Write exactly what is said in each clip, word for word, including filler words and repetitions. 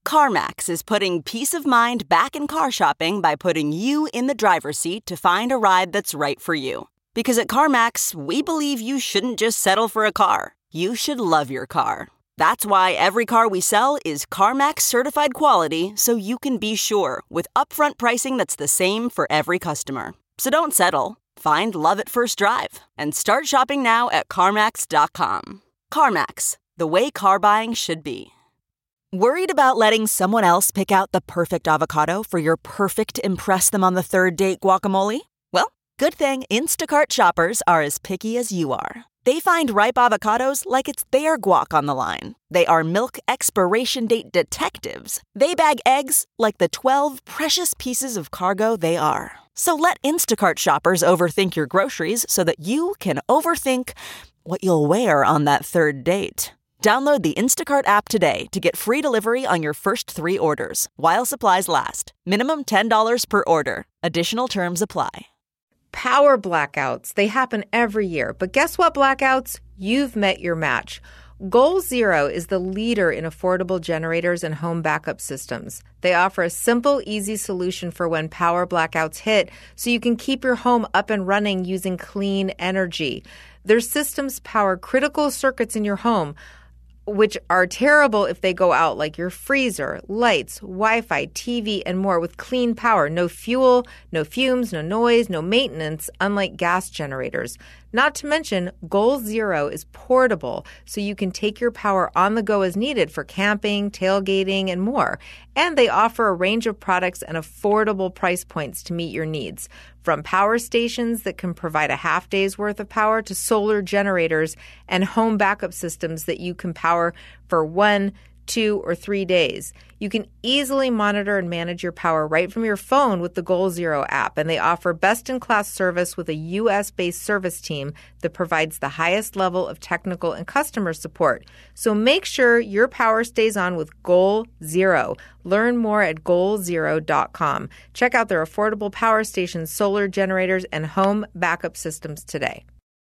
CarMax is putting peace of mind back in car shopping by putting you in the driver's seat to find a ride that's right for you. Because at CarMax, we believe you shouldn't just settle for a car. You should love your car. That's why every car we sell is CarMax certified quality, so you can be sure with upfront pricing that's the same for every customer. So don't settle. Find love at first drive and start shopping now at CarMax dot com. CarMax, the way car buying should be. Worried about letting someone else pick out the perfect avocado for your perfect impress them on the third date guacamole? Well, good thing Instacart shoppers are as picky as you are. They find ripe avocados like it's their guac on the line. They are milk expiration date detectives. They bag eggs like the twelve precious pieces of cargo they are. So let Instacart shoppers overthink your groceries so that you can overthink what you'll wear on that third date. Download the Instacart app today to get free delivery on your first three orders, while supplies last. Minimum ten dollars per order. Additional terms apply. Power blackouts. They happen every year. But guess what, blackouts? You've met your match. Goal Zero is the leader in affordable generators and home backup systems. They offer a simple, easy solution for when power blackouts hit, so you can keep your home up and running using clean energy. Their systems power critical circuits in your home, which are terrible if they go out, like your freezer, lights, Wi-Fi, T V, and more, with clean power. No fuel, no fumes, no noise, no maintenance, unlike gas generators. Not to mention, Goal Zero is portable, so you can take your power on the go as needed for camping, tailgating, and more. And they offer a range of products and affordable price points to meet your needs. From power stations that can provide a half day's worth of power to solar generators and home backup systems that you can power for one, two, or three days. You can easily monitor and manage your power right from your phone with the Goal Zero app, and they offer best-in-class service with a U S-based service team that provides the highest level of technical and customer support. So make sure your power stays on with Goal Zero. Learn more at goal zero dot com. Check out their affordable power stations, solar generators, and home backup systems today.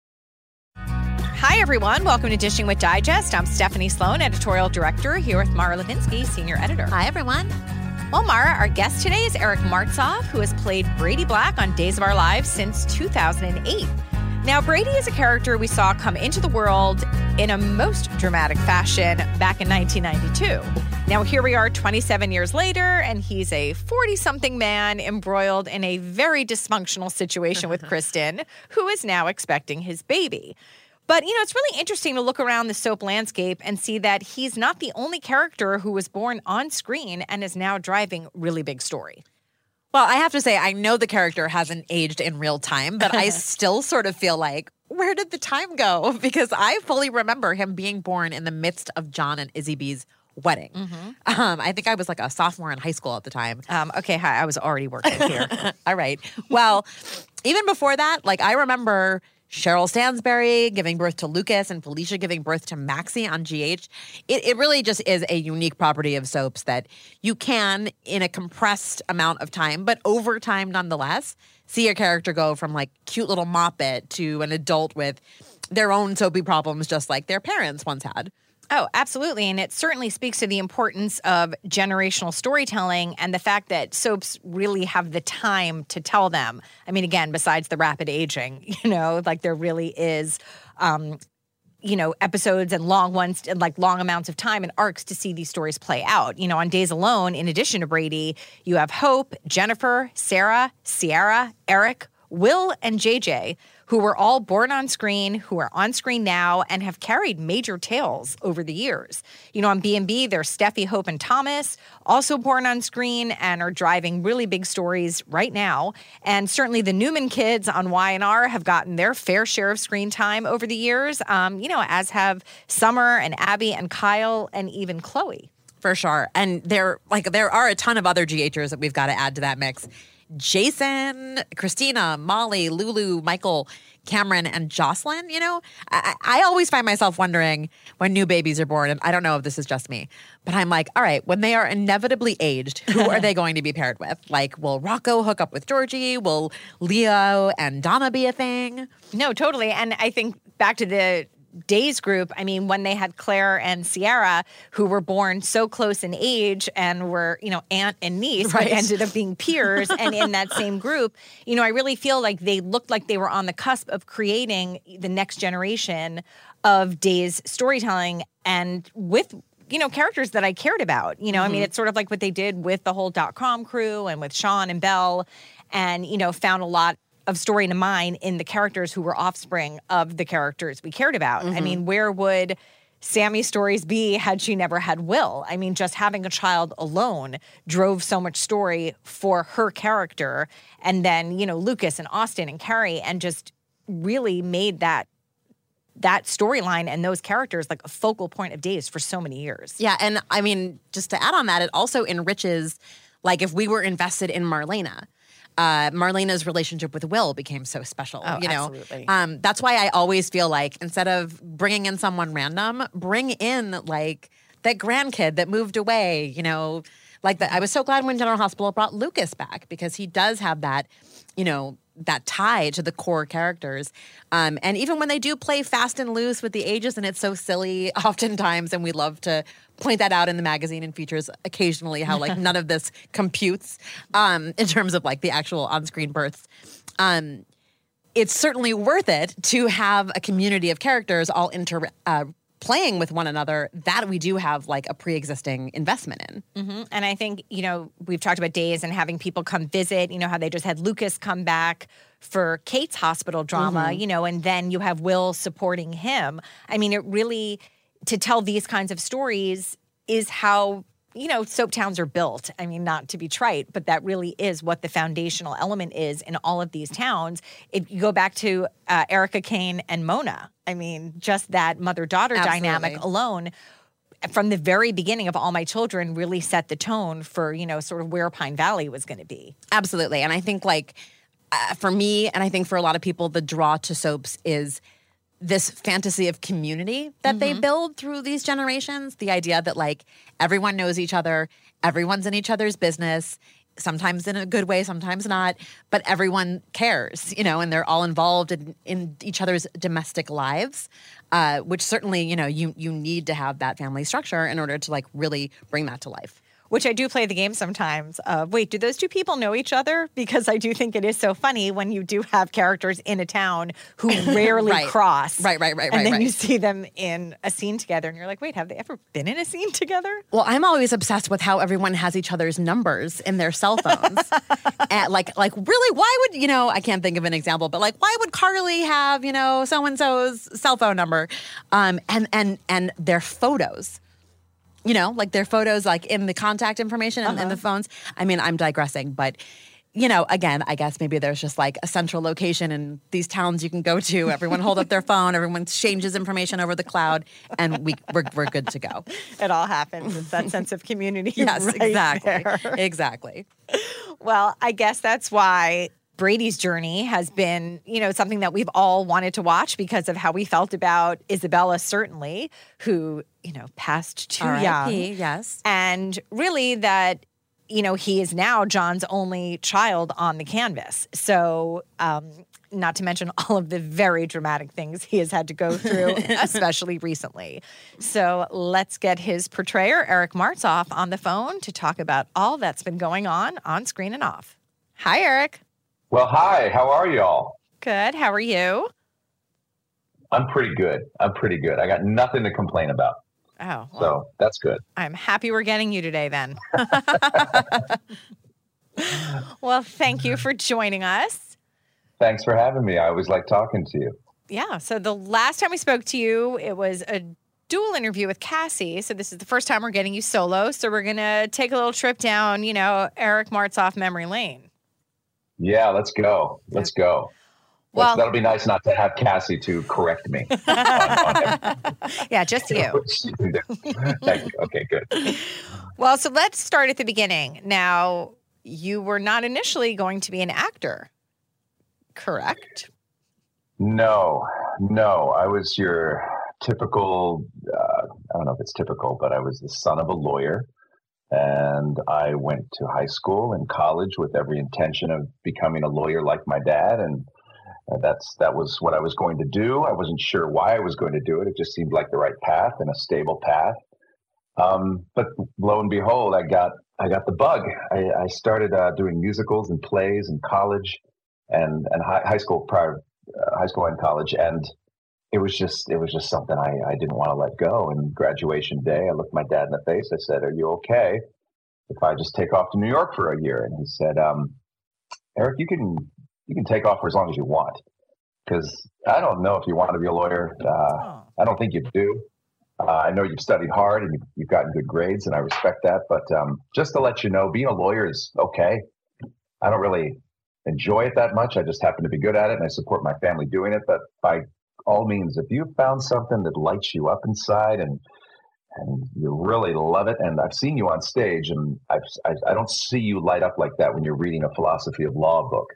Hi, everyone. Welcome to Dishing with Digest. I'm Stephanie Sloan, editorial director, here with Mara Levinsky, senior editor. Hi, everyone. Well, Mara, our guest today is Eric Martsolf, who has played Brady Black on Days of Our Lives since two thousand eight. Now, Brady is a character we saw come into the world in a most dramatic fashion back in nineteen ninety-two. Now, here we are twenty-seven years later, and he's a forty-something man embroiled in a very dysfunctional situation with Kristen, who is now expecting his baby. But, you know, it's really interesting to look around the soap landscape and see that he's not the only character who was born on screen and is now driving really big story. Well, I have to say, I know the character hasn't aged in real time, but I still sort of feel like, where did the time go? Because I fully remember him being born in the midst of John and Izzy B's wedding. Mm-hmm. Um, I think I was like a sophomore in high school at the time. Um, okay, hi, I was already working here. All right. Well, even before that, like I remember Cheryl Stansberry giving birth to Lucas and Felicia giving birth to Maxie on G H. It, it really just is a unique property of soaps that you can, in a compressed amount of time, but over time nonetheless, see a character go from like cute little moppet to an adult with their own soapy problems just like their parents once had. Oh, absolutely. And it certainly speaks to the importance of generational storytelling and the fact that soaps really have the time to tell them. I mean, again, besides the rapid aging, you know, like there really is, um, you know, episodes and long ones and like long amounts of time and arcs to see these stories play out. You know, on Days Alone, in addition to Brady, you have Hope, Jennifer, Sarah, Sierra, Eric, Will, and J J, who were all born on screen, who are on screen now, and have carried major tales over the years. You know, on B and B, there's Steffi, Hope, and Thomas, also born on screen and are driving really big stories right now. And certainly the Newman kids on Y and R have gotten their fair share of screen time over the years, um, you know, as have Summer and Abby and Kyle and even Chloe. For sure. And there, like, there are a ton of other GHers that we've got to add to that mix. Jason, Christina, Molly, Lulu, Michael, Cameron, and Jocelyn, you know, I, I always find myself wondering when new babies are born, and I don't know if this is just me, but I'm like, all right, when they are inevitably aged, who are they going to be paired with? Like, will Rocco hook up with Georgie? Will Leo and Donna be a thing? No, totally. And I think back to the Days group, I mean, when they had Claire and Sierra, who were born so close in age and were, you know, aunt and niece, Right. but ended up being peers and in that same group, you know, I really feel like they looked like they were on the cusp of creating the next generation of Days storytelling, and with, you know, characters that I cared about. You know, mm-hmm. I mean, it's sort of like what they did with the whole dot-com crew and with Sean and Belle, and, you know, found a lot of story to mine in the characters who were offspring of the characters we cared about. Mm-hmm. I mean, where would Sammy's stories be had she never had Will? I mean, just having a child alone drove so much story for her character. And then, you know, Lucas and Austin and Carrie, and just really made that that storyline and those characters like a focal point of Days for so many years. Yeah, and I mean, just to add on that, it also enriches, like if we were invested in Marlena, Uh, Marlena's relationship with Will became so special. Oh, you know, absolutely. Um, that's why I always feel like instead of bringing in someone random, bring in like that grandkid that moved away. You know, like that. I was so glad when General Hospital brought Lucas back, because he does have that, you know, that tie to the core characters. Um, and even when they do play fast and loose with the ages, and it's so silly oftentimes, and we love to point that out in the magazine and features occasionally, how like none of this computes um, in terms of like the actual on-screen births. Um, it's certainly worth it to have a community of characters all inter uh, playing with one another that we do have like a pre-existing investment in. Mm-hmm. And I think, you know, we've talked about Days and having people come visit, you know, how they just had Lucas come back for Kate's hospital drama, mm-hmm. you know, and then you have Will supporting him. I mean, it really, to tell these kinds of stories is how, you know, soap towns are built. I mean, not to be trite, but that really is what the foundational element is in all of these towns. If you go back to uh, Erica Kane and Mona, I mean, just that mother-daughter Absolutely. dynamic alone from the very beginning of All My Children really set the tone for, you know, sort of where Pine Valley was going to be. Absolutely. And I think like uh, for me, and I think for a lot of people, the draw to soaps is this fantasy of community that mm-hmm. they build through these generations. The idea that like everyone knows each other, everyone's in each other's business, sometimes in a good way, sometimes not, but everyone cares, you know, and they're all involved in, in each other's domestic lives, uh, which certainly, you know, you you need to have that family structure in order to like really bring that to life. Which I do play the game sometimes. Uh, wait, do those two people know each other? Because I do think it is so funny when you do have characters in a town who rarely right. cross. Right, right, right, And right, then right. you see them in a scene together and you're like, wait, have they ever been in a scene together? Well, I'm always obsessed with how everyone has each other's numbers in their cell phones. And like, like really, why would, you know, I can't think of an example, but like, why would Carly have, you know, so-and-so's cell phone number? Um, and, and, and their photos. You know, like their photos, like in the contact information and uh-huh. in the phones. I mean, I'm digressing, but you know, again, I guess maybe there's just like a central location in these towns you can go to. Everyone hold up their phone. Everyone exchanges information over the cloud, and we we're we're good to go. It all happens. It's that sense of community. Yes, right exactly, there. exactly. Well, I guess that's why Brady's journey has been, you know, something that we've all wanted to watch because of how we felt about Isabella, certainly, who, you know, passed too R I P, young. yes. And really that, you know, he is now John's only child on the canvas. So, um, not to mention all of the very dramatic things he has had to go through, especially recently. So let's get his portrayer, Eric Martzoff, on the phone to talk about all that's been going on on screen and off. Hi, Eric. Well, hi. How are y'all? Good. How are you? I'm pretty good. I'm pretty good. I got nothing to complain about. Oh, well, so that's good. I'm happy we're getting you today then. Well, thank you for joining us. Thanks for having me. I always like talking to you. Yeah. So the last time we spoke to you, it was a dual interview with Cassie. So this is the first time we're getting you solo. So we're going to take a little trip down, you know, Eric Martzoff memory lane. Yeah, let's go. Let's go. Well, That's, that'll be nice not to have Cassie to correct me. on, on yeah, just you. Thank you. Okay, good. Well, so let's start at the beginning. Now, you were not initially going to be an actor, correct? No, no. I was your typical, uh, I don't know if it's typical, but I was the son of a lawyer. And I went to high school and college with every intention of becoming a lawyer like my dad. And Uh, that's that was what I was going to do. I wasn't sure why I was going to do it. It just seemed like the right path and a stable path. Um, but lo and behold, I got I got the bug. I, I started uh, doing musicals and plays in college and and high, high school prior uh, high school and college, and it was just it was just something I, I didn't want to let go. And graduation day, I looked my dad in the face. I said, "Are you okay if I just take off to New York for a year?" And he said, um, "Eric, you can." You can take off for as long as you want, because I don't know if you want to be a lawyer. Uh, oh. I don't think you do. Uh, I know you've studied hard and you've, you've gotten good grades, and I respect that. But um, just to let you know, being a lawyer is okay. I don't really enjoy it that much. I just happen to be good at it, and I support my family doing it. But by all means, if you've found something that lights you up inside and and you really love it, and I've seen you on stage, and I've, I, I don't see you light up like that when you're reading a philosophy of law book.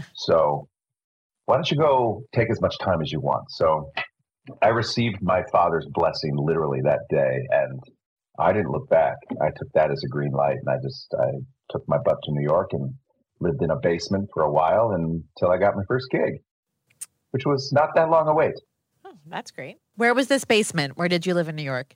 So why don't you go take as much time as you want? So I received my father's blessing literally that day, and I didn't look back. I took that as a green light, and I just I took my butt to New York and lived in a basement for a while until I got my first gig, which was not that long a wait. Oh, that's great. Where was this basement? Where did you live in New York?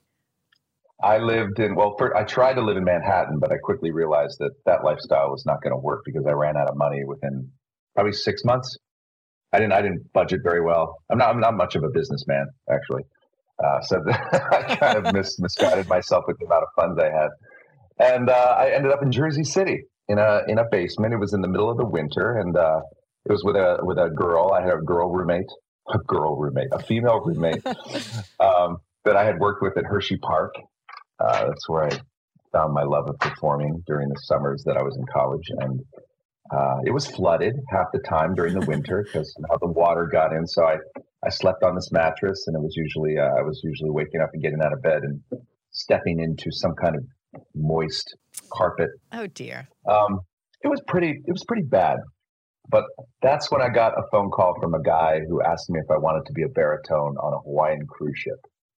I lived in, well, first, I tried to live in Manhattan, but I quickly realized that that lifestyle was not going to work because I ran out of money within probably six months. I didn't. I didn't budget very well. I'm not. I'm not much of a businessman, actually. Uh, so I kind of mis- misguided myself with the amount of funds I had, and uh, I ended up in Jersey City in a in a basement. It was in the middle of the winter, and uh, it was with a with a girl. I had a girl roommate, a girl roommate, a female roommate um, that I had worked with at Hershey Park. Uh, that's where I found my love of performing during the summers that I was in college, and. Uh, it was flooded half the time during the winter because how the water got in. So I, I slept on this mattress, and it was usually uh, I was usually waking up and getting out of bed and stepping into some kind of moist carpet. Oh dear. Um, it was pretty. It was pretty bad. But that's when I got a phone call from a guy who asked me if I wanted to be a baritone on a Hawaiian cruise ship.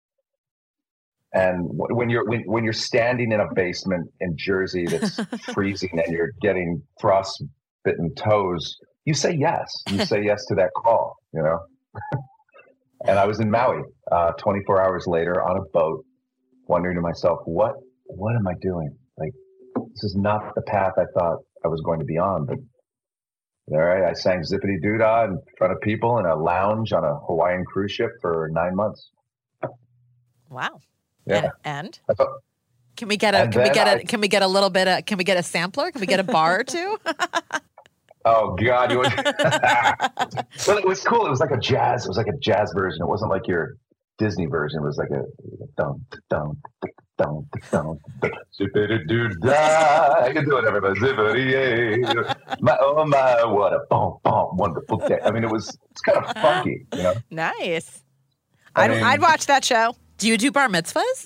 And when you're when, when you're standing in a basement in Jersey that's freezing and you're getting frostbitten toes, you say yes. You say yes to that call, you know. And I was in Maui uh, twenty-four hours later on a boat, wondering to myself, what what am I doing? Like, this is not the path I thought I was going to be on. But there I, I sang Zippity Doo-Dah in front of people in a lounge on a Hawaiian cruise ship for nine months. Wow. Yeah. And thought, can we get a can we get a I, can we get a little bit of can we get a sampler? Can we get a bar or two? Oh God! You would, well, it was cool. It was like a jazz. It was like a jazz version. It wasn't like your Disney version. It was like a dum dum dum dum zippity doo dah. I can do it, everybody. Zippity my oh my, what a boom boom wonderful day. I mean, it was it's kind of funky, you know. Nice. I I'd mean, I'd watch that show. Do you do bar mitzvahs?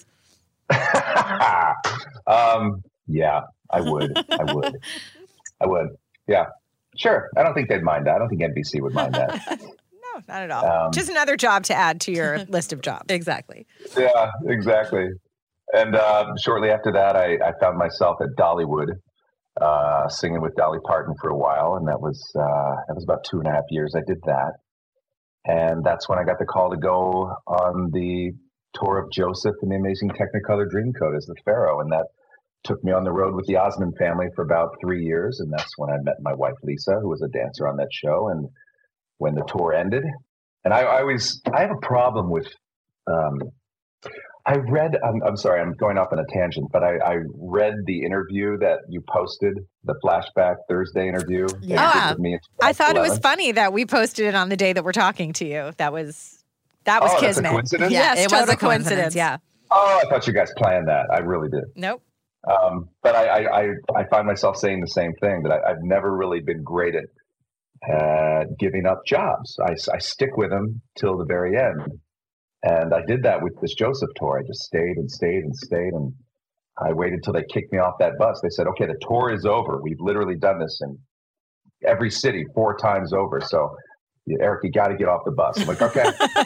um, yeah, I would. I would. I would. Yeah, sure. I don't think they'd mind that. I don't think N B C would mind that. No, not at all. Um, Just another job to add to your list of jobs. Exactly. Yeah, exactly. And uh, shortly after that, I, I found myself at Dollywood, uh, singing with Dolly Parton for a while, and that was uh, that was about two and a half years. I did that, and that's when I got the call to go on the tour of Joseph and the Amazing Technicolor Dreamcoat as the Pharaoh, and that took me on the road with the Osmond family for about three years, and that's when I met my wife Lisa, who was a dancer on that show. And when the tour ended, and I, I always I have a problem with. Um, I read. I'm, I'm sorry, I'm going off on a tangent, but I, I read the interview that you posted, the Flashback Thursday interview. Yeah, oh, me I thought it was funny that we posted it on the day that we're talking to you. That was. That was oh, kismet. That's a coincidence? Yes, it total was a coincidence. coincidence. Yeah. Oh, I thought you guys planned that. I really did. Nope. Um, but I, I, I, I find myself saying the same thing, that I, I've never really been great at uh, giving up jobs. I, I stick with them till the very end. And I did that with this Joseph tour. I just stayed and stayed and stayed. And I waited till they kicked me off that bus. They said, okay, the tour is over. We've literally done this in every city four times over. So Eric, you got to get off the bus. I'm like, okay.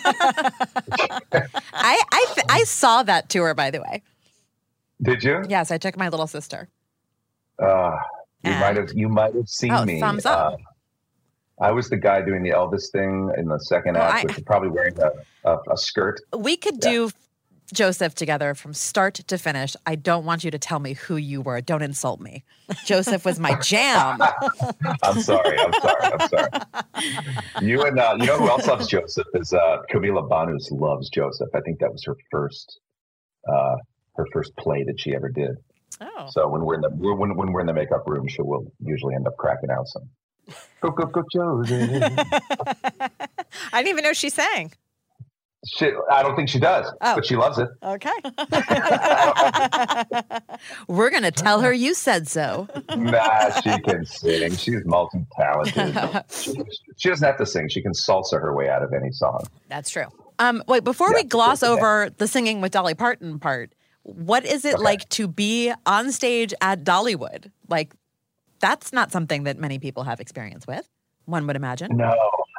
I I, th- I saw that tour, by the way. Did you? Yes, I took my little sister. Uh, you and, might have you might have seen oh, me. Thumbs up. I was the guy doing the Elvis thing in the second Well, act, I- which was probably wearing a, a, a skirt. We could Yeah. do Joseph together from start to finish. I don't want you to tell me who you were. Don't insult me. Joseph was my jam. I'm sorry. I'm sorry. I'm sorry. You and uh, you know who else loves Joseph is uh, Camila Banus loves Joseph. I think that was her first uh, her first play that she ever did. Oh. So when we're in the when when we're in the makeup room, she will usually end up cracking out some. Go go go, Joseph. I didn't even know she sang. She, I don't think she does, Oh. but she loves it. Okay. We're going to tell her you said so. Nah, she can sing. She's multi-talented. She, she doesn't have to sing. She can salsa her way out of any song. That's true. Um, wait, before Yeah, we gloss that's okay. over the singing with Dolly Parton part, what is it Okay. like to be on stage at Dollywood? Like, that's not something that many people have experience with, one would imagine. No,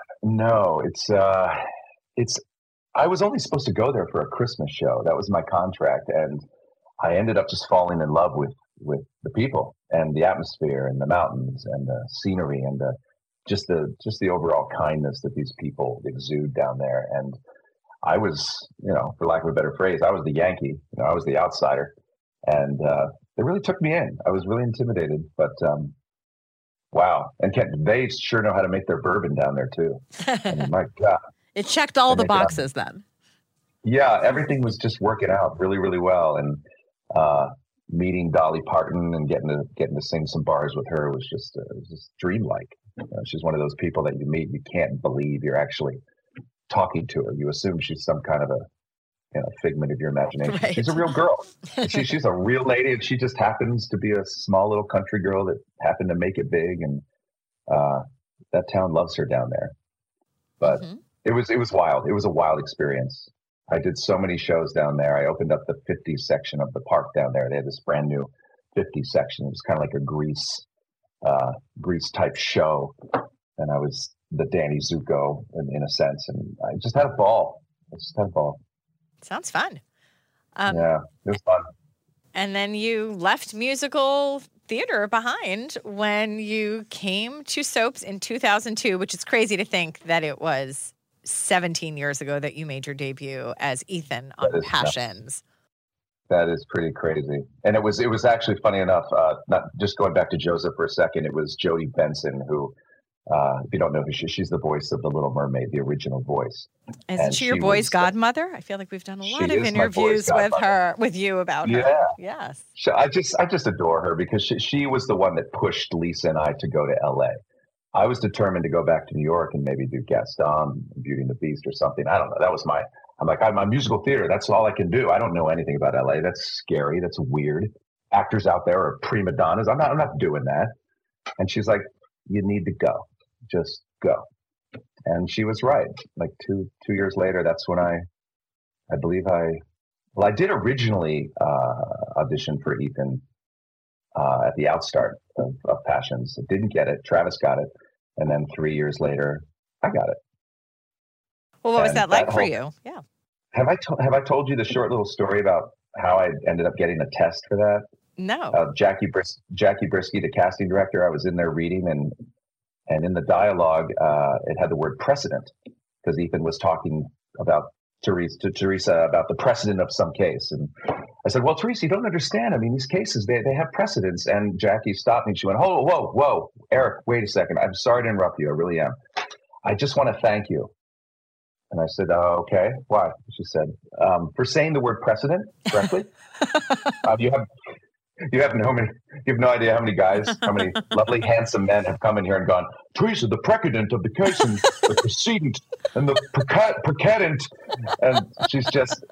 no. It's uh, it's. I was only supposed to go there for a Christmas show. That was my contract, and I ended up just falling in love with with the people and the atmosphere and the mountains and the scenery and the just the just the overall kindness that these people exude down there. And I was, you know, for lack of a better phrase, I was the Yankee. You know, I was the outsider, and uh, they really took me in. I was really intimidated, but um, wow! And Ken, they sure know how to make their bourbon down there too. I mean, my God. It checked all the They make it up. boxes then. Yeah, everything was just working out really, really well, and uh, meeting Dolly Parton and getting to getting to sing some bars with her was just uh, was just dreamlike. You know, she's one of those people that you meet, you can't believe you're actually talking to her. You assume she's some kind of a you know figment of your imagination. Right. She's a real girl. she, she's a real lady, and she just happens to be a small little country girl that happened to make it big, and uh, that town loves her down there. But Mhm. it was it was wild. It was a wild experience. I did so many shows down there. I opened up the fifties section of the park down there. They had this brand new fifties section. It was kind of like a Grease, uh, Grease type show, and I was the Danny Zuko in, in a sense. And I just had a ball. I just had a ball. Sounds fun. Um, Yeah, it was fun. And then you left musical theater behind when you came to Soaps in two thousand two, which is crazy to think that it was seventeen years ago that you made your debut as Ethan on That is nuts. Passions. That is pretty crazy. And it was it was actually funny enough. Uh, not just going back to Joseph for a second. It was Jodie Benson who, uh, if you don't know who she, she's the voice of the Little Mermaid, the original voice. Isn't And she your she boy's was, uh, godmother? I feel like we've done a she lot of is my boy's interviews with godmother. her, with you about her. Yeah. Yes. She, I just I just adore her because she, she was the one that pushed Lisa and I to go to L A. I was determined to go back to New York and maybe do Gaston, Beauty and the Beast or something. I don't know. That was my, I'm like, I'm a musical theater. That's all I can do. I don't know anything about L A. That's scary. That's weird. Actors out there are prima donnas. I'm not, I'm not doing that. And she's like, you need to go. Just go. And she was right. Like two, two years later, that's when I, I believe I, well, I did originally uh, audition for Ethan uh, at the outstart of, of Passions. I didn't get it. Travis got it. And then three years later, I got it. Well, what was And that like that for whole- you? Yeah. Have I to- have I told you the short little story about how I ended up getting a test for that? No. Uh, Jackie Bris- Jackie Brisky, the casting director, I was in there reading, and and in the dialogue, uh, it had the word precedent because Ethan was talking about Teresa to Teresa about the precedent of some case, and I said, "Well, Teresa, you don't understand. I mean, these cases they they have precedents." And Jackie stopped me. She went, "Oh, whoa, whoa, Eric, wait a second. I'm sorry to interrupt you. I really am. I just want to thank you." And I said, oh, okay, why? She said, um, for saying the word precedent correctly. um, you have you have no many, you have no idea how many guys, how many lovely, handsome men have come in here and gone, Teresa, the precedent of the case and the precedent and the precedent. And she's just,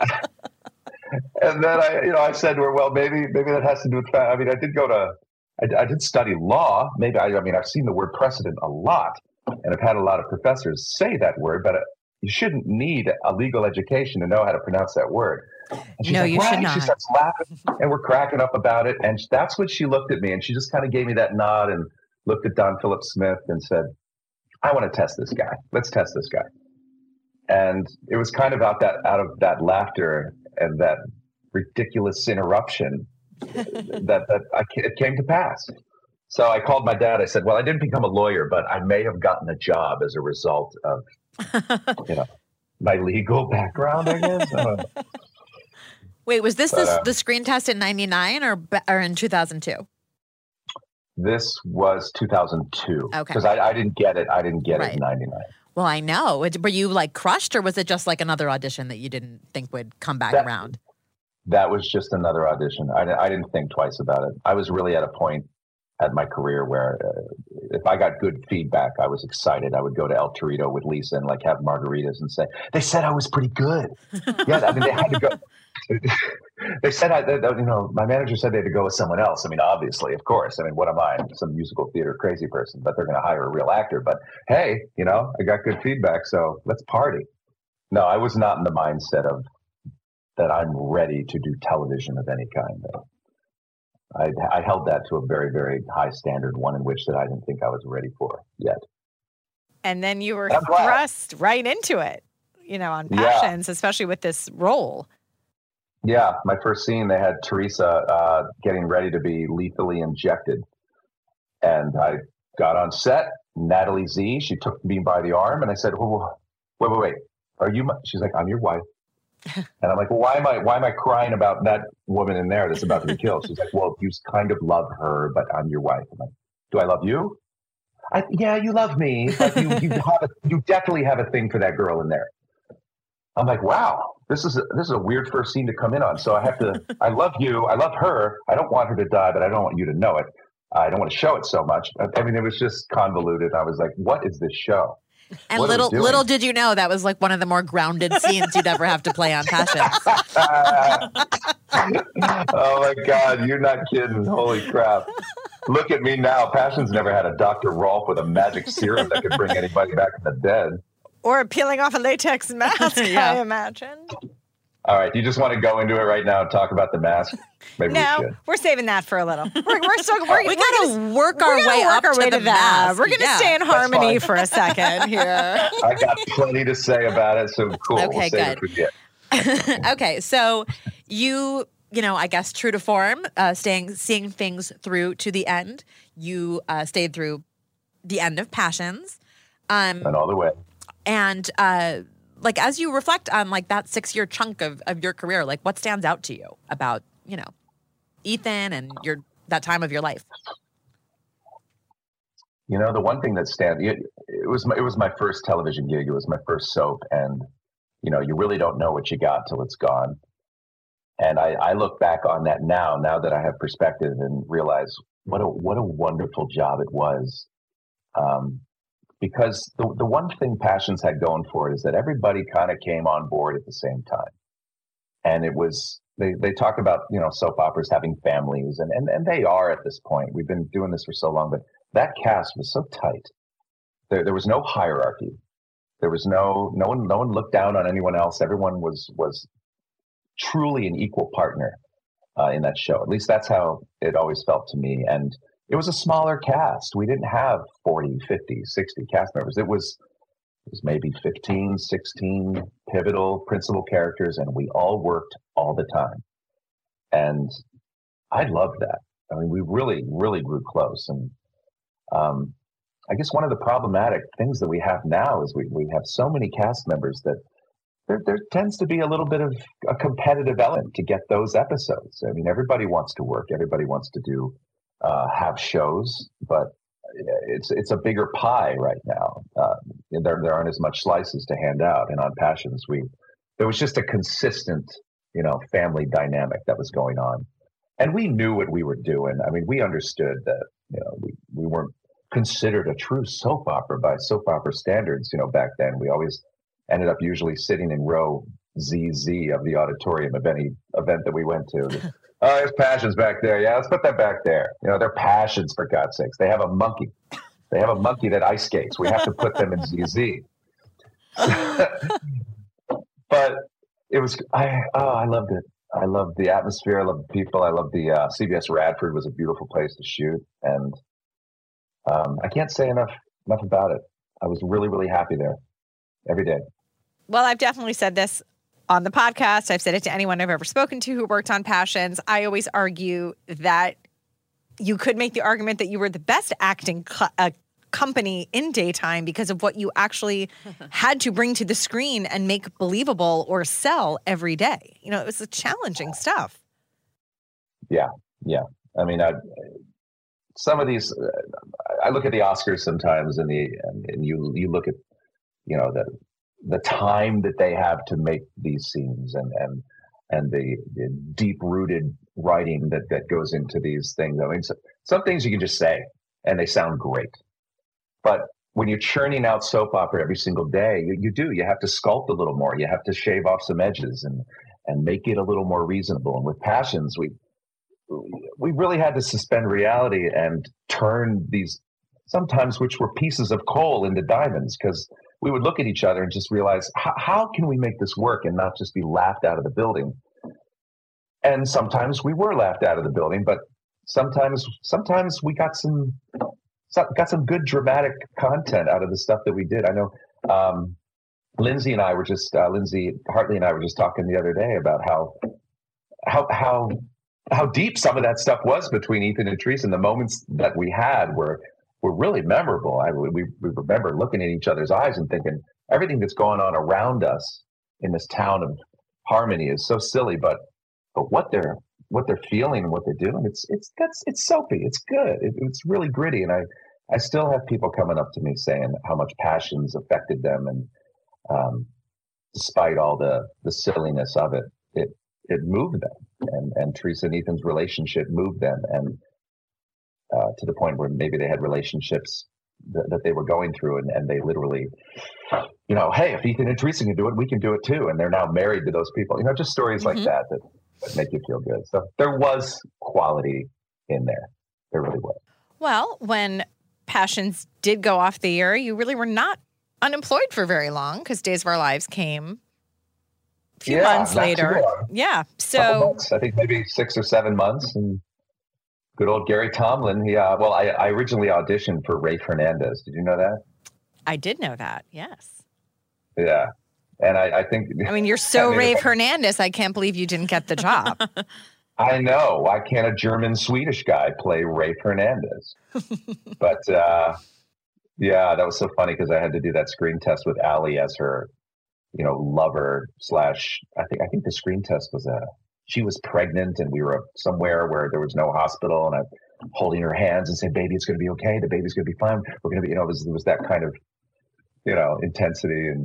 and then I, you know, I said to her, well, maybe, maybe that has to do with, I mean, I did go to, I, I did study law. Maybe, I, I mean, I've seen the word precedent a lot, and I've had a lot of professors say that word, but you shouldn't need a legal education to know how to pronounce that word. And she's No, like, you "What?" should She not. starts laughing, and we're cracking up about it. And that's when she looked at me, and she just kind of gave me that nod and looked at Don Philip Smith and said, I want to test this guy. Let's test this guy. And it was kind of out that out of that laughter and that ridiculous interruption that, that I, it came to pass. So I called my dad. I said, well, I didn't become a lawyer, but I may have gotten a job as a result of, you know, my legal background, I guess. I don't know. Wait, was this But, the, uh, the screen test in ninety-nine or be- or in two thousand two? This was two thousand two. Okay. Because I, I didn't get it. I didn't get Right. it in ninety-nine. Well, I know. It- Were you like crushed, or was it just like another audition that you didn't think would come back That- around? That was just another audition. I, I didn't think twice about it. I was really at a point at my career where uh, if I got good feedback, I was excited. I would go to El Torito with Lisa and like have margaritas and say, they said I was pretty good. Yeah, I mean, they had to go. They said, I, that, you know, my manager said they had to go with someone else. I mean, obviously, of course. I mean, what am I? I'm some musical theater crazy person, but they're going to hire a real actor. But hey, you know, I got good feedback, so let's party. No, I was not in the mindset of that I'm ready to do television of any kind. Though. I, I held that to a very, very high standard, one in which that I didn't think I was ready for yet. And then you were I'm glad. thrust right into it, you know, on Yeah. Passions, especially with this role. Yeah, my first scene, they had Teresa uh, getting ready to be lethally injected. And I got on set, Natalie Z, she took me by the arm, and I said, whoa, wait, wait, wait, are you my? She's like, I'm your wife. And I'm like, well, why am I why am I crying about that woman in there that's about to be killed? She's like, well, you kind of love her, but I'm your wife. I'm like, do I love you? I, yeah, you love me, but you you have a, you definitely have a thing for that girl in there. I'm like, wow, this is a, this is a weird first scene to come in on. So I have to. I love you. I love her. I don't want her to die, but I don't want you to know it. I don't want to show it so much. I mean, it was just convoluted. I was like, what is this show? And What are we little doing? little did you know that was like one of the more grounded scenes you'd ever have to play on Passions. Oh my God, you're not kidding. Holy crap. Look at me now. Passions never had a Doctor Rolf with a magic serum that could bring anybody back from the dead. Or peeling off a latex mask, Yeah. I imagine. All right, you just want to go into it right now and talk about the mask? Maybe No, we should. we're saving that for a little. We're, we're still we're, We we're gotta gonna, work our we're gonna way work up our to way the to that. mask. We're gonna Yeah. stay in harmony fine. for a second here. I got plenty to say about it, so cool. Okay, we'll save good. it for the end. Okay, so you, you know, I guess true to form, uh, staying, seeing things through to the end. You uh, stayed through the end of Passions, um, And all the way. and uh, like as you reflect on like that six-year chunk of of your career, like what stands out to you about you know Ethan and your that time of your life? You know, the one thing that stands, it, it was my, it was my first television gig. It was my first soap, and you know, you really don't know what you got till it's gone. And I, I look back on that now, now that I have perspective, and realize what a what a wonderful job it was. Um, because the the one thing Passions had going for it is that everybody kind of came on board at the same time, and it was they they talk about you know soap operas having families, and and and they are at this point. We've been doing this for so long, but that cast was so tight. There there was no hierarchy. There was no no one no one looked down on anyone else. Everyone was was truly an equal partner uh, in that show. At least that's how it always felt to me. And it was a smaller cast. We didn't have forty, fifty, sixty cast members. It was it was maybe fifteen, sixteen pivotal principal characters, and we all worked all the time. And I loved that. I mean, we really, really grew close. And um, I guess one of the problematic things that we have now is we, we have so many cast members that there, there tends to be a little bit of a competitive element to get those episodes. I mean, everybody wants to work. Everybody wants to do uh, have shows, but it's it's a bigger pie right now. Uh, there there aren't as much slices to hand out. And on Passions, we there was just a consistent, you know, family dynamic that was going on, and we knew what we were doing. I mean, we understood that you know we we weren't considered a true soap opera by soap opera standards. You know, back then we always ended up usually sitting in row Z Z of the auditorium of any event that we went to. Oh, there's Passions back there. Yeah, let's put that back there. You know, they're Passions, for God's sakes. They have a monkey. They have a monkey that ice skates. We have to put them in Z Z. But it was, I oh, I loved it. I loved the atmosphere. I loved the people. I loved the uh, C B S Radford was a beautiful place to shoot. And um, I can't say enough enough about it. I was really, really happy there every day. Well, I've definitely said this on the podcast. I've said it to anyone I've ever spoken to who worked on Passions. I always argue that you could make the argument that you were the best acting co- uh, company in daytime because of what you actually had to bring to the screen and make believable or sell every day. You know, it was challenging stuff. Yeah, yeah. I mean, I, some of these, uh, I look at the Oscars sometimes, and the and, and you you look at, you know, the the time that they have to make these scenes, and and and the, the deep rooted writing that that goes into these things. I mean, so, some things you can just say and they sound great, but when you're churning out soap opera every single day, you, you do you have to sculpt a little more. You have to shave off some edges and and make it a little more reasonable. And with Passions, we we really had to suspend reality and turn these, sometimes which were pieces of coal, into diamonds, because we would look at each other and just realize, how, how can we make this work and not just be laughed out of the building? And sometimes we were laughed out of the building, but sometimes sometimes we got some, got some good dramatic content out of the stuff that we did. I know um, Lindsay and I were just, uh, Lindsay Hartley and I were just talking the other day about how, how, how, how deep some of that stuff was between Ethan and Teresa, and the moments that we had were were really memorable. I, we, we remember looking at each other's eyes and thinking, everything that's going on around us in this town of Harmony is so silly, but but what they're what they're feeling and what they're doing, it's it's that's it's soapy, it's good, it, it's really gritty. And I I still have people coming up to me saying how much Passions affected them, and um, despite all the the silliness of it, it it moved them. And, and Teresa and Ethan's relationship moved them, and uh, to the point where maybe they had relationships th- that they were going through, and, and they literally, you know, hey, if Ethan and Teresa can do it, we can do it too. And they're now married to those people. You know, just stories mm-hmm. like that, that that make you feel good. So there was quality in there. There really was. Well, when Passions did go off the air, you really were not unemployed for very long, because Days of Our Lives came a few yeah, months later. Yeah. So I think maybe six or seven months. And good old Gary Tomlin. He, uh, well, I, I originally auditioned for Ray Fernandez. Did you know that? I did know that. Yes. Yeah. And I, I think. I mean, you're so Ray Fernandez. I can't believe you didn't get the job. I know. Why can't a German Swedish guy play Ray Fernandez? But uh, yeah, that was so funny, because I had to do that screen test with Allie as her, you know, lover slash, I think, I think the screen test was a, she was pregnant, and we were somewhere where there was no hospital, and I'm holding her hands and saying, baby, it's going to be okay. The baby's going to be fine. We're going to be, you know, it was, it was that kind of, you know, intensity. And,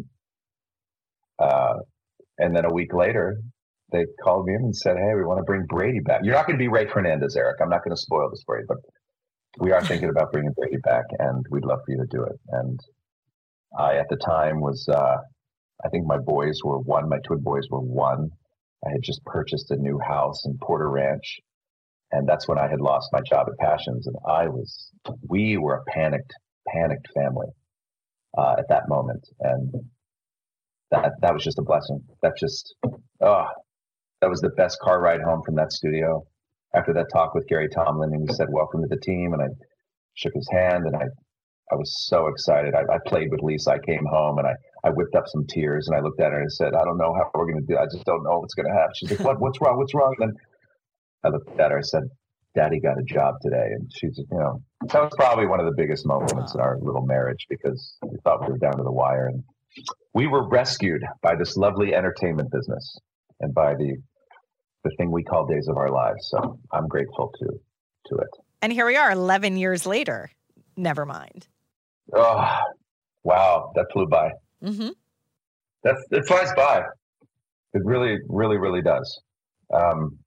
uh, and then a week later, they called me in and said, hey, we want to bring Brady back. You're not going to be Ray Fernandez, Eric. I'm not going to spoil this for you, but we are thinking about bringing Brady back, and we'd love for you to do it. And I, at the time, was, uh, I think my boys were one, my twin boys were one. I had just purchased a new house in Porter Ranch, and that's when I had lost my job at Passions. And I was, we were a panicked, panicked family uh, at that moment. And that that was just a blessing. That just, oh, that was the best car ride home from that studio. After that talk with Gary Tomlin, and he said, welcome to the team. And I shook his hand, and I, I was so excited. I, I played with Lisa. I came home, and I, I whipped up some tears, and I looked at her and I said, I don't know how we're going to do it. I just don't know what's going to happen. She's like, what, what's wrong? What's wrong? And then I looked at her and said, Daddy got a job today. And she's, you know, that was probably one of the biggest moments in our little marriage, because we thought we were down to the wire. And we were rescued by this lovely entertainment business and by the the thing we call Days of Our Lives. So I'm grateful to to it. And here we are eleven years later. Never mind. Oh, wow. That flew by. Mm-hmm. That's, it flies by. It really, really, really does. Um,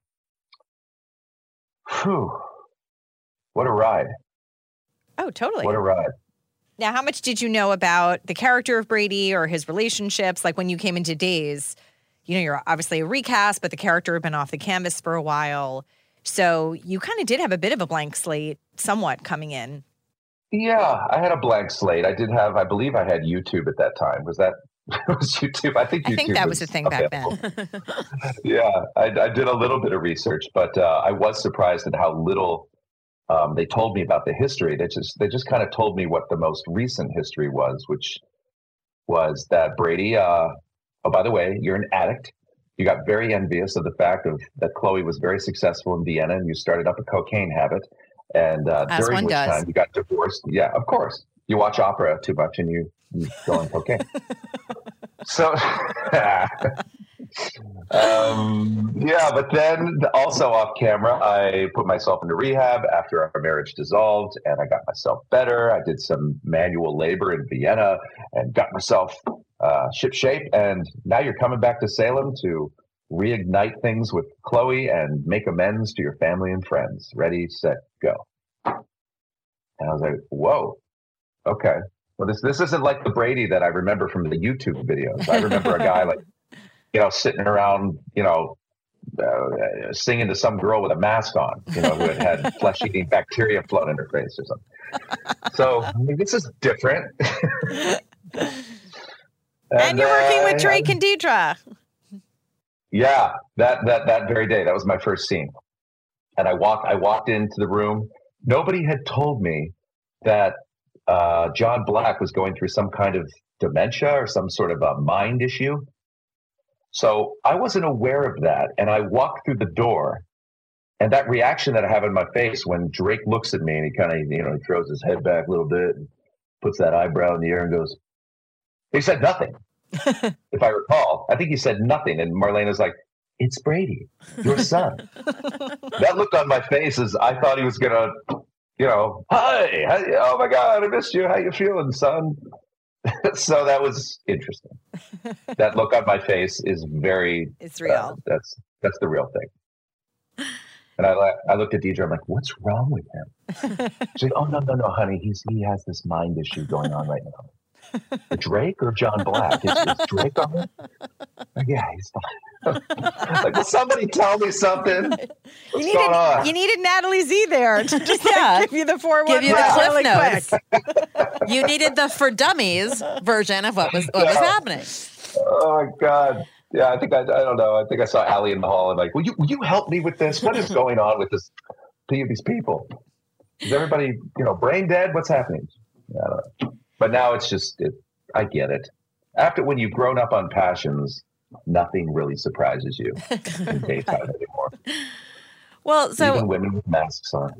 whew. What a ride. Oh, totally. What a ride. Now, how much did you know about the character of Brady or his relationships? Like, when you came into Days, you know, you're obviously a recast, but the character had been off the canvas for a while. So you kind of did have a bit of a blank slate somewhat coming in. Yeah, I had a blank slate. I did have, I believe I had YouTube at that time. Was that, was YouTube? I think YouTube I think that was, was a thing available. back then. Yeah, I, I did a little bit of research, but uh, I was surprised at how little um, they told me about the history. They just, they just kind of told me what the most recent history was, which was that Brady, uh, oh, by the way, you're an addict. You got very envious of the fact of that Chloe was very successful in Vienna, and you started up a cocaine habit. And uh, As during one which does. time you got divorced. Yeah, of course. You watch opera too much and you, you go on cocaine. So, um, yeah, but then also off camera, I put myself into rehab after our marriage dissolved, and I got myself better. I did some manual labor in Vienna and got myself uh, ship shape. And now you're coming back to Salem to reignite things with Chloe and make amends to your family and friends. Ready, set, go. And I was like, whoa, okay. Well, this this isn't like the Brady that I remember from the YouTube videos. I remember a guy like, you know, sitting around, you know, uh, singing to some girl with a mask on, you know, who had had flesh-eating bacteria floating in her face or something. So I mean, this is different. and, And you're working with uh, Drake and Deidre. Yeah, that that that very day, that was my first scene. And I walked I walked into the room. Nobody had told me that uh, John Black was going through some kind of dementia or some sort of a mind issue. So I wasn't aware of that. And I walked through the door, and that reaction that I have in my face when Drake looks at me and he kind of, you know, he throws his head back a little bit and puts that eyebrow in the air and goes, he said nothing. If I recall, I think he said nothing. And Marlena's like, it's Brady, your son. That look on my face is, I thought he was going to, you know, hi, hi, oh my God, I missed you. How you feeling, son? So that was interesting. That look on my face is very, It's real. Uh, that's that's the real thing. And I I looked at Deidre. I'm like, what's wrong with him? She's like, oh no no no, honey, he's he has this mind issue going on right now. Drake or John Black? Is, is Drake on it? Like, yeah, he's fine. Like, will somebody tell me something? What's You going needed, on? you needed Natalie Z there to just like, Yeah. give you the four Give you the one cliff really notes. quick. You needed the for dummies version of what was what was Yeah. happening. Oh my God. Yeah, I think I, I don't know. I think I saw Allie in the hall and like, will you will you help me with this? What is going on with this these people? Is everybody, you know, brain dead? What's happening? I don't know. But now it's just it, I get it. After when you've grown up on Passions, nothing really surprises you in daytime anymore. Well, so Even women with masks on.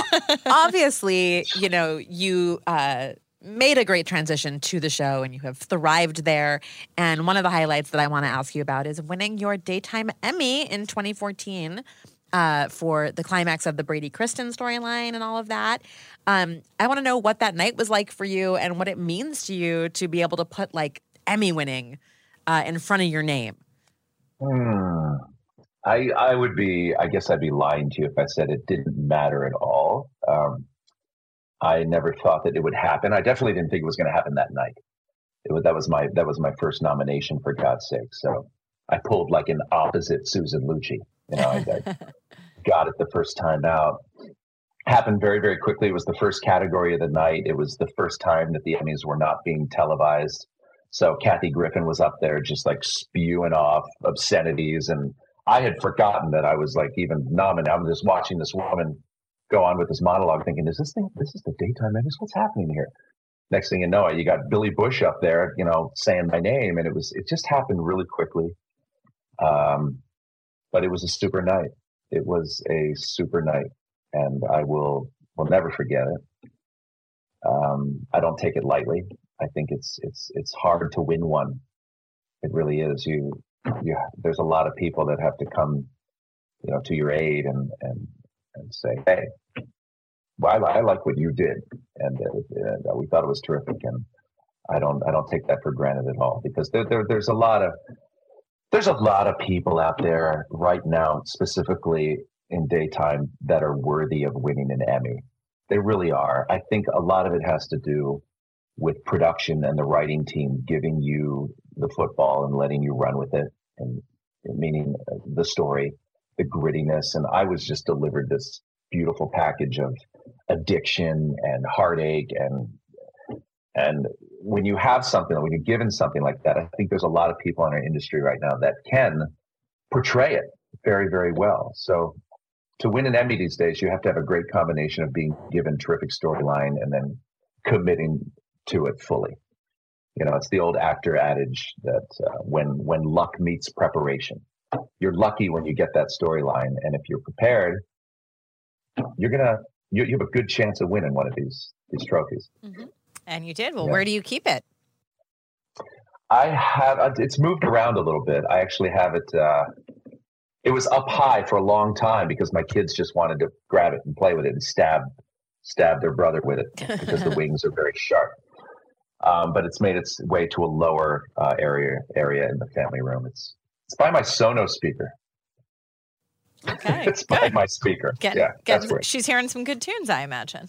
obviously, you know, you uh, made a great transition to the show and you have thrived there. And one of the highlights that I want to ask you about is winning your Daytime Emmy in twenty fourteen uh, for the climax of the Brady Kristen storyline and all of that. Um, I want to know what that night was like for you and what it means to you to be able to put like Emmy winning uh, in front of your name. Hmm. I I would be, I guess I'd be lying to you if I said it didn't matter at all. Um, I never thought that it would happen. I definitely didn't think it was going to happen that night. It was, that was my that was my first nomination, for God's sake. So I pulled like an opposite Susan Lucci. You know, I, I got it the first time out. Happened very, very quickly. It was the first category of the night. It was the first time that the Emmys were not being televised. So Kathy Griffin was up there just like spewing off obscenities. And I had forgotten that I was like even nominated. I'm just watching this woman go on with this monologue thinking, is this thing, this is the Daytime Emmys? What's happening here? Next thing you know, you got Billy Bush up there, you know, saying my name. And it was, it just happened really quickly. Um, but it was a super night. It was a super night. And I will will never forget it. Um, I don't take it lightly. I think it's it's it's hard to win one. It really is. You you there's a lot of people that have to come, you know, to your aid and and and say, hey, well, I, I like what you did, and uh, uh, we thought it was terrific. And I don't I don't take that for granted at all, because there, there there's a lot of there's a lot of people out there right now, specifically in daytime, that are worthy of winning an Emmy. They really are. I think a lot of it has to do with production and the writing team giving you the football and letting you run with it, and meaning the story, the grittiness. And I was just delivered this beautiful package of addiction and heartache. And and when you have something, when you're given something like that, I think there's a lot of people in our industry right now that can portray it very, very well. So to win an Emmy these days, you have to have a great combination of being given terrific storyline and then committing to it fully. You know, it's the old actor adage that uh, when when luck meets preparation, you're lucky when you get that storyline, and if you're prepared, you're gonna you, you have a good chance of winning one of these these trophies. Mm-hmm. And you did. Well, yeah. Where do you keep it? I have. It's moved around a little bit. I actually have it. Uh, it was up high for a long time because my kids just wanted to grab it and play with it and stab stab their brother with it because the wings are very sharp. Um, but it's made its way to a lower uh, area area in the family room. It's it's by my Sonos speaker. Okay, it's by my speaker. Get, yeah, get, that's great. She's hearing some good tunes, I imagine.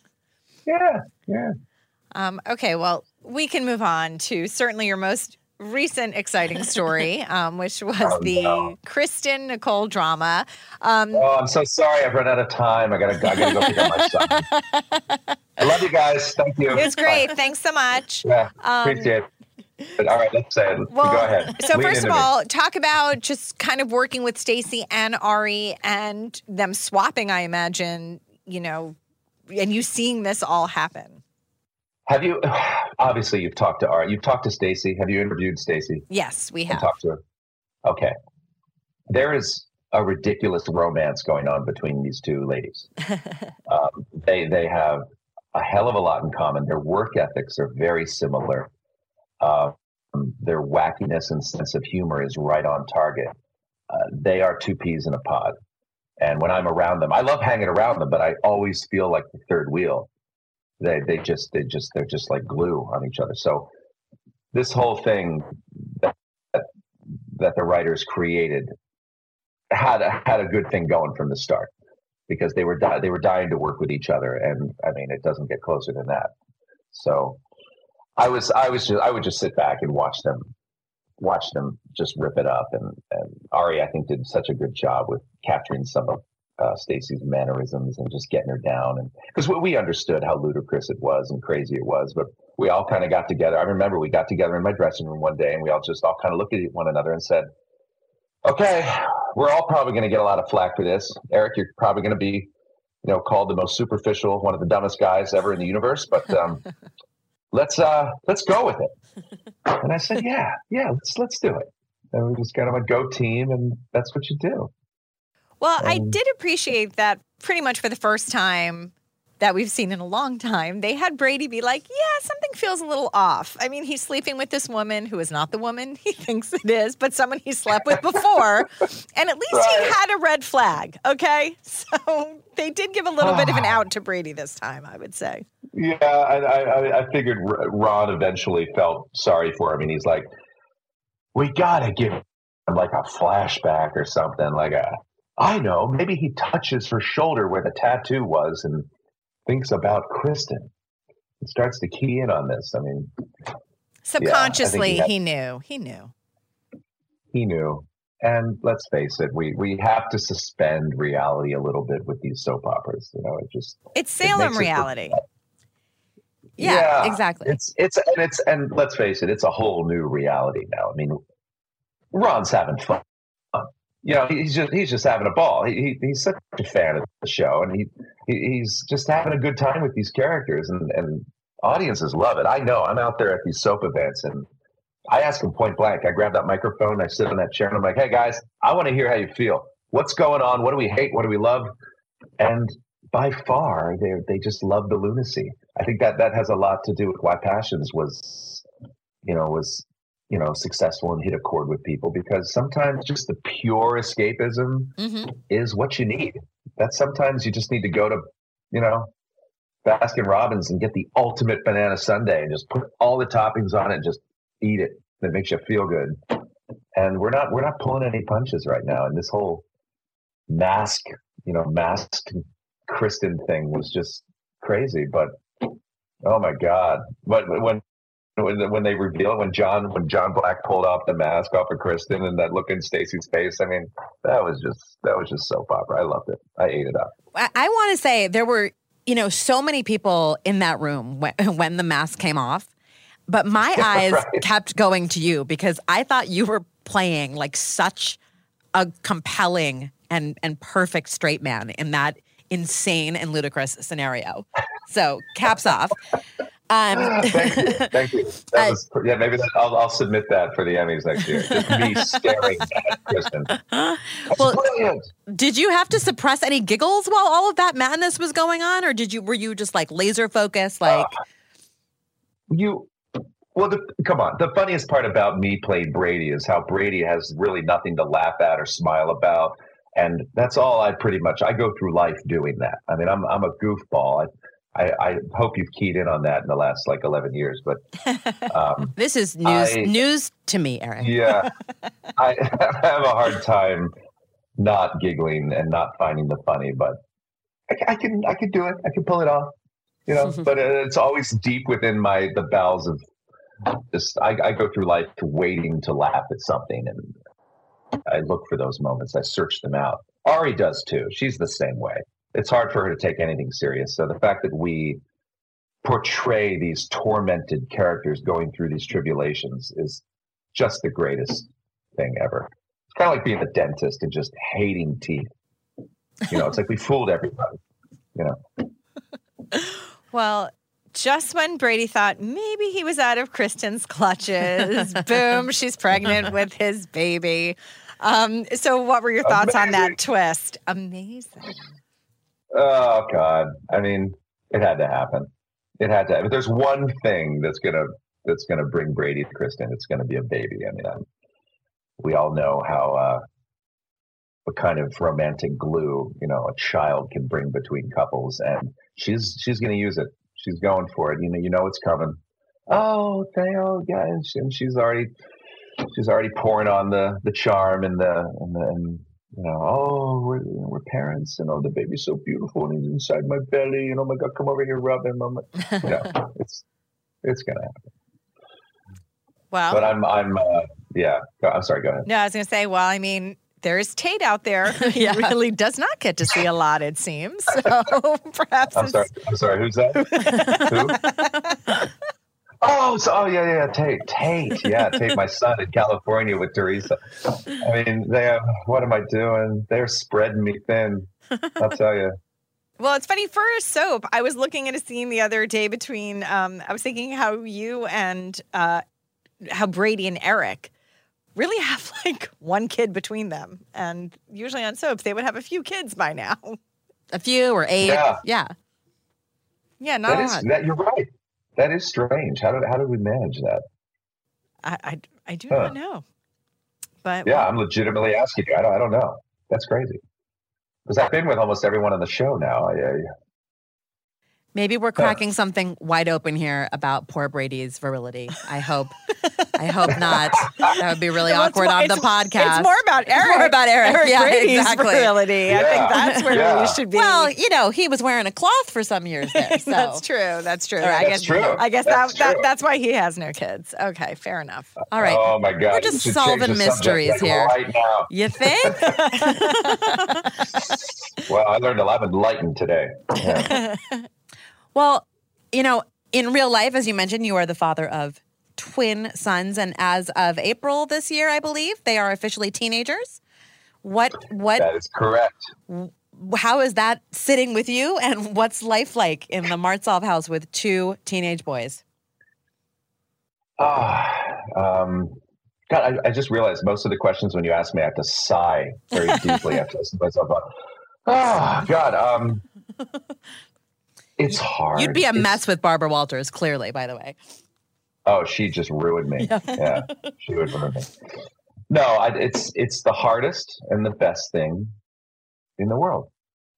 Yeah, yeah. Um, okay, well, we can move on to certainly your most recent exciting story, um, which was oh, the no. Kristen Nicole drama. Um, oh, I'm so sorry. I've run out of time. I gotta, I gotta go pick up my son. I love you guys. Thank you. It was great. Bye. Thanks so much. Yeah, um, appreciate it. But, all right, let's say it. Well, go ahead. So Lean first of into all, me. talk about just kind of working with Stacey and Ari and them swapping, I imagine, you know, and you seeing this all happen. Have you, obviously you've talked to Ari, you've talked to Stacey. Have you interviewed Stacey? Yes, we have. Talked to her? Okay. There is a ridiculous romance going on between these two ladies. um, they, they have a hell of a lot in common. Their work ethics are very similar. Uh, their wackiness and sense of humor is right on target. Uh, they are two peas in a pod. And when I'm around them, I love hanging around them, but I always feel like the third wheel. They they just they just they're just like glue on each other. So this whole thing that that the writers created had a, had a good thing going from the start because they were di- they were dying to work with each other, and I mean it doesn't get closer than that. So I was I was just I would just sit back and watch them watch them just rip it up, and and Ari I think did such a good job with capturing some of Uh, Stacey's mannerisms and just getting her down, and because we, we understood how ludicrous it was and crazy it was, but we all kind of got together. I remember we got together in my dressing room one day, and we all just all kind of looked at one another and said, "Okay, we're all probably going to get a lot of flack for this. Eric, you're probably going to be, you know, called the most superficial, one of the dumbest guys ever in the universe, but um, let's uh, let's go with it." And I said, "Yeah, yeah, let's let's do it." And we just kind of a go team, and that's what you do. Well, I did appreciate that pretty much for the first time that we've seen in a long time. They had Brady be like, yeah, something feels a little off. I mean, he's sleeping with this woman who is not the woman he thinks it is, but someone he slept with before. And at least right. he had a red flag, okay? So they did give a little bit of an out to Brady this time, I would say. Yeah, I, I, I figured Ron eventually felt sorry for him. And he's like, we got to give him like a flashback or something, like a... I know, maybe he touches her shoulder where the tattoo was and thinks about Kristen. He starts to key in on this. I mean, subconsciously, yeah, he, had, he knew. He knew. He knew. And let's face it, we, we have to suspend reality a little bit with these soap operas. You know, it just it's Salem it reality. It yeah, yeah, exactly. It's it's and it's and let's face it, it's a whole new reality now. I mean, Ron's having fun. You know, he's just he's just having a ball. He, he he's such a fan of the show, and he, he he's just having a good time with these characters, and, and audiences love it. I know. I'm out there at these soap events, and I ask them point blank. I grab that microphone, I sit on that chair, and I'm like, "Hey guys, I want to hear how you feel. What's going on? What do we hate? What do we love?" And by far, they they just love the lunacy. I think that that has a lot to do with why Passions was, you know, was. you know, successful and hit a chord with people, because sometimes just the pure escapism mm-hmm. is what you need. That sometimes you just need to go to, you know, Baskin Robbins and get the ultimate banana sundae and just put all the toppings on it and just eat it. That makes you feel good. And we're not, we're not pulling any punches right now. And this whole mask, you know, masked Kristen thing was just crazy, but oh my God. But when, When, when they reveal it, when John when John Black pulled off the mask off of Kristen and that look in Stacey's face, I mean, that was just that was just soap opera. I loved it. I ate it up. I, I want to say there were, you know, so many people in that room when, when the mask came off, but my eyes right. kept going to you because I thought you were playing like such a compelling and and perfect straight man in that insane and ludicrous scenario. So caps off. Um, Thank you. Thank you. That Uh, was, yeah, maybe that, I'll, I'll submit that for the Emmys next year. Just me staring at Kristen. That's Well, brilliant. Did you have to suppress any giggles while all of that madness was going on, or did you were you just like laser focused? Like Uh, you, well, the, come on. The funniest part about me playing Brady is how Brady has really nothing to laugh at or smile about, and that's all I pretty much. I go through life doing that. I mean, I'm I'm a goofball. I, I, I hope you've keyed in on that in the last like eleven years, but um, this is news I- news to me, Eric. yeah, I have a hard time not giggling and not finding the funny, but I, I can I can do it. I can pull it off, you know. But it's always deep within my the bowels of just. I, I go through life waiting to laugh at something, and I look for those moments. I search them out. Ari does too. She's the same way. It's hard for her to take anything serious. So the fact that we portray these tormented characters going through these tribulations is just the greatest thing ever. It's kind of like being a dentist and just hating teeth. You know, it's like we fooled everybody, you know. Well, just when Brady thought maybe he was out of Kristen's clutches, boom, she's pregnant with his baby. Um, so what were your thoughts on Amazing. that twist? Amazing. Oh God! I mean, it had to happen. It had to. If there's one thing that's gonna that's gonna bring Brady to Kristen, it's gonna be a baby. I mean, I'm, we all know how uh, what kind of romantic glue you know a child can bring between couples, and she's she's gonna use it. She's going for it. You know, you know it's coming. Oh, Theo, yeah, and, she, and she's already she's already pouring on the the charm and the and the. And, You know, oh, we're, you know, we're parents, and oh, the baby's so beautiful, and he's inside my belly, and oh my God, come over here, rub him. I'm like, you know, it's it's gonna happen. Well, But I'm I'm uh, yeah. Go- I'm sorry. Go ahead. no, I was going to say, well, I mean, there's Tate out there who Yeah. really does not get to see a lot, it seems. So perhaps I'm it's- sorry. I'm sorry. Who's that? Who? Oh, so, oh yeah, yeah, Tate, Tate, yeah, Tate, my son in California with Teresa. I mean, they have. What am I doing? They're spreading me thin. I'll tell you. Well, it's funny for a soap. I was looking at a scene the other day between, um, I was thinking how you and uh, how Brady and Eric really have like one kid between them. And usually on soaps, they would have a few kids by now. A few or eight. Yeah. Yeah. Yeah, not That a is lot. that. You're right. That is strange. How did how did we manage that? I, I, I do Huh. not know. But Yeah, I'm legitimately asking you. I don't I don't know. That's crazy. Because I've been with almost everyone on the show now. I, I, Maybe we're cracking something wide open here about poor Brady's virility. I hope. I hope not. That would be really Well, it's awkward more- on the it's- podcast. It's more about Eric. more about Eric. Yeah, Brady's exactly. virility. I think Yeah. that's where Yeah. we should be. Well, you know, he was wearing a cloth for some years there. So. that's true. That's true. All right, I That's guess. true. I guess That's that, that true. that's why he has no kids. Okay, fair enough. All right. Oh my God! We're just You should solving change the subject, mysteries like, here. right now. You think? Well, I learned a lot. I'm enlightened today. Yeah. Well, you know, in real life, as you mentioned, you are the father of twin sons, and as of April this year, I believe they are officially teenagers. What? What? That is correct. How is that sitting with you? And what's life like in the Martzov house with two teenage boys? Ah, um, God, I, I just realized most of the questions when you ask me, I have to sigh very deeply after listening to myself. Oh God, um, it's hard. You'd be a It's- mess with Barbara Walters, clearly, by the way. Oh, she just ruined me. Yeah, she would ruin me. No, I, it's it's the hardest and the best thing in the world.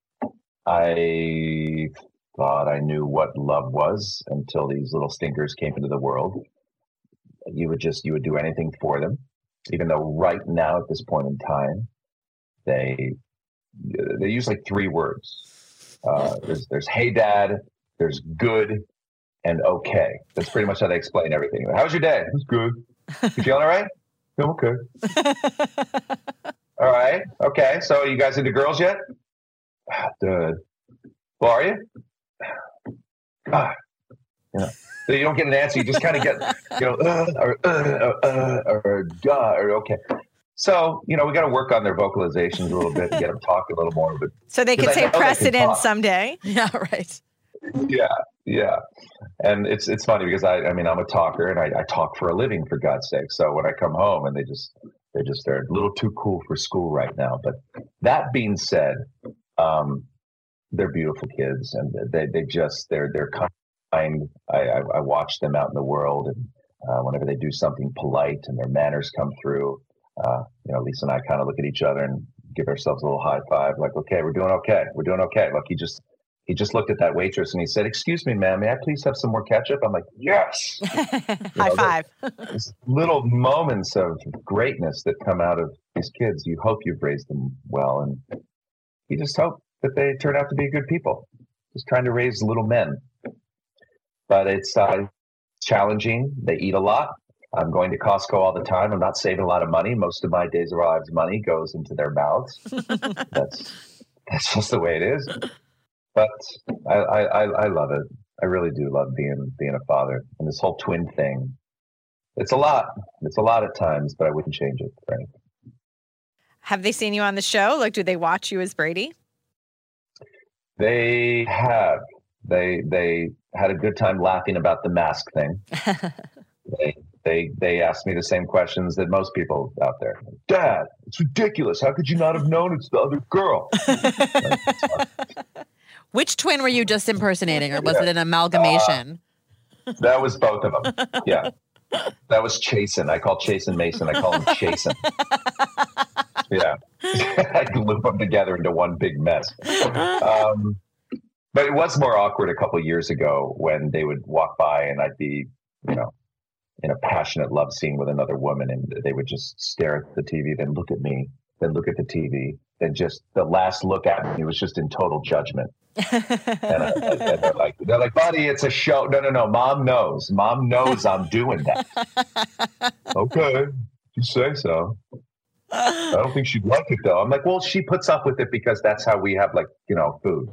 I thought I knew what love was until these little stinkers came into the world. You would just you would do anything for them, even though right now at this point in time, they they use like three words. Uh, there's there's hey dad, there's good, and okay. That's pretty much how they explain everything. How was your day? It was good. You feeling all right? I'm okay. All right. Okay. So you guys into girls yet? Ah, Good. Well, are you? Ah, you know, so you don't get an answer. You just kind of get, you know, uh, or uh, uh, or duh, or okay. So you know, we got to work on their vocalizations a little bit and get them talking a little more. But So they can Because I say know they can precedent talk. someday. Yeah, right. Yeah, yeah. And it's it's funny because I I mean I'm a talker and I, I talk for a living, for God's sake. So when I come home and they just they just they're a little too cool for school right now. But that being said, um, they're beautiful kids and they they just they're they're kind. I, I, I watch them out in the world, and uh, whenever they do something polite and their manners come through, uh, you know, Lisa and I kind of look at each other and give ourselves a little high five, like, okay, we're doing okay, we're doing okay. Look, he just he just looked at that waitress and he said, "Excuse me, ma'am, may I please have some more ketchup?" I'm like, yes. High know, five. These little moments of greatness that come out of these kids. You hope you've raised them well, and you just hope that they turn out to be good people. Just trying to raise little men. But it's uh, challenging. They eat a lot. I'm going to Costco all the time. I'm not saving a lot of money. Most of my days of our lives money goes into their mouths. that's that's just the way it is. But I, I, I love it. I really do love being being a father. And this whole twin thing. It's a lot. It's a lot at times, but I wouldn't change it, Frank. Have they seen you on the show? Like, do they watch you as Brady? They have. They they had a good time laughing about the mask thing. they they they asked me the same questions that most people out there. Dad, it's ridiculous. How could you not have known it's the other girl? Which twin were you just impersonating, or was yeah. it an amalgamation? Uh, that was both of them. Yeah. That was Chasen. I call Chasen Mason. I call him Chasen. Yeah. I loop them together into one big mess. Um, but it was more awkward a couple of years ago when they would walk by and I'd be, you know, in a passionate love scene with another woman, and they would just stare at the T V, then look at me, then look at the T V, then just the last look at me was just in total judgment. and, I, and they're like, they're like, buddy, it's a show. No, no, no. Mom knows. Mom knows I'm doing that. Okay, you say so. I don't think she'd like it though. I'm like, well, she puts up with it because that's how we have, like, you know, food.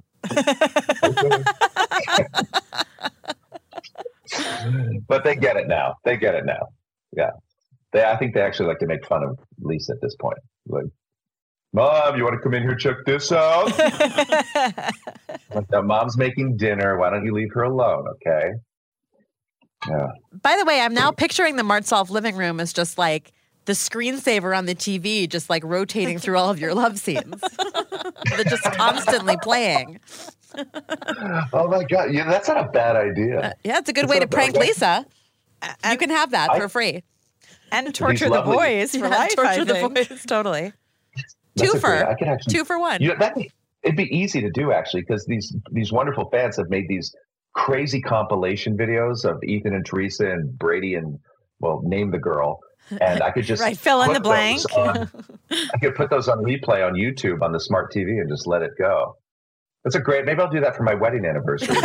But they get it now. They get it now. Yeah. They, I think they actually like to make fun of Lisa at this point. Like, Mom, you want to come in here and check this out? Like, no, Mom's making dinner. Why don't you leave her alone, okay? Yeah. By the way, I'm now picturing the Martsolf living room as just like the screensaver on the T V, just like rotating through all of your love scenes. They're just constantly playing. Oh my God. Yeah, that's not a bad idea. Uh, yeah, it's a good that's way to prank Lisa. And you can have that I, for free. And torture the boys for yeah, life. Torture the boys, totally. That's two for I could actually, two for one. You know, that, it'd be easy to do actually, because these these wonderful fans have made these crazy compilation videos of Ethan and Teresa and Brady and, well, name the girl. And I could just right, fill in the blank. On, I could put those on replay on YouTube on the smart T V and just let it go. That's a great. Maybe I'll do that for my wedding anniversary.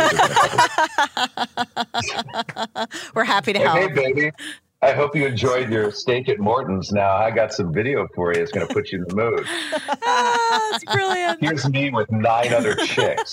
We're happy to like, help. Hey, baby. I hope you enjoyed your steak at Morton's. Now I got some video for you. It's going to put you in the mood. Oh, that's brilliant. Here's me with nine other chicks.